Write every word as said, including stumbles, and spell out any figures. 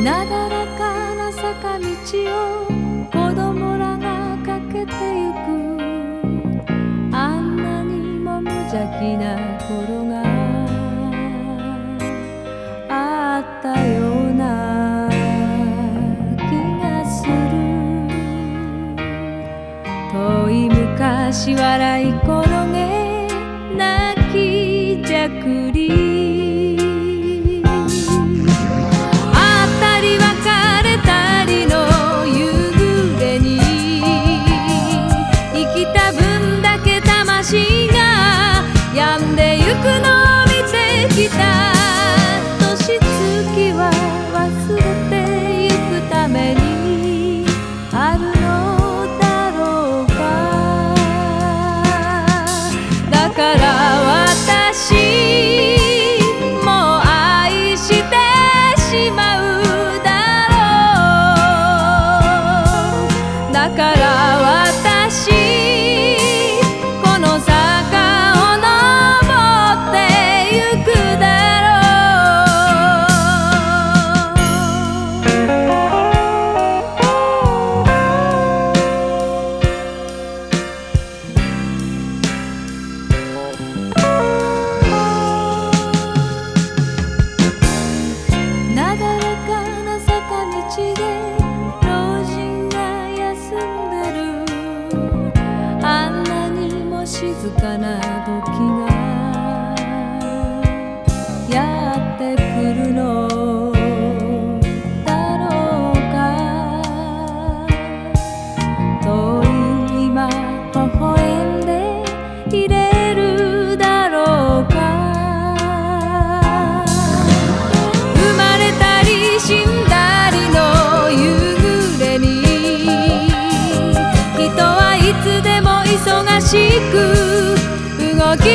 なだらかな坂道を子供らが駆けてゆく。あんなにも無邪気な頃があったような気がする。遠い昔笑い転げ泣きじゃくり。病んでゆくのを見てきた。年月は忘れてゆくためにあるのだろうか。だから私も愛してしまうだろう。だから私この坂静かな時がやってくるのだろうか。遠い今微笑んでいれるだろうか。生まれたり死んだりの夕暮れに人はいつでも忙しく動き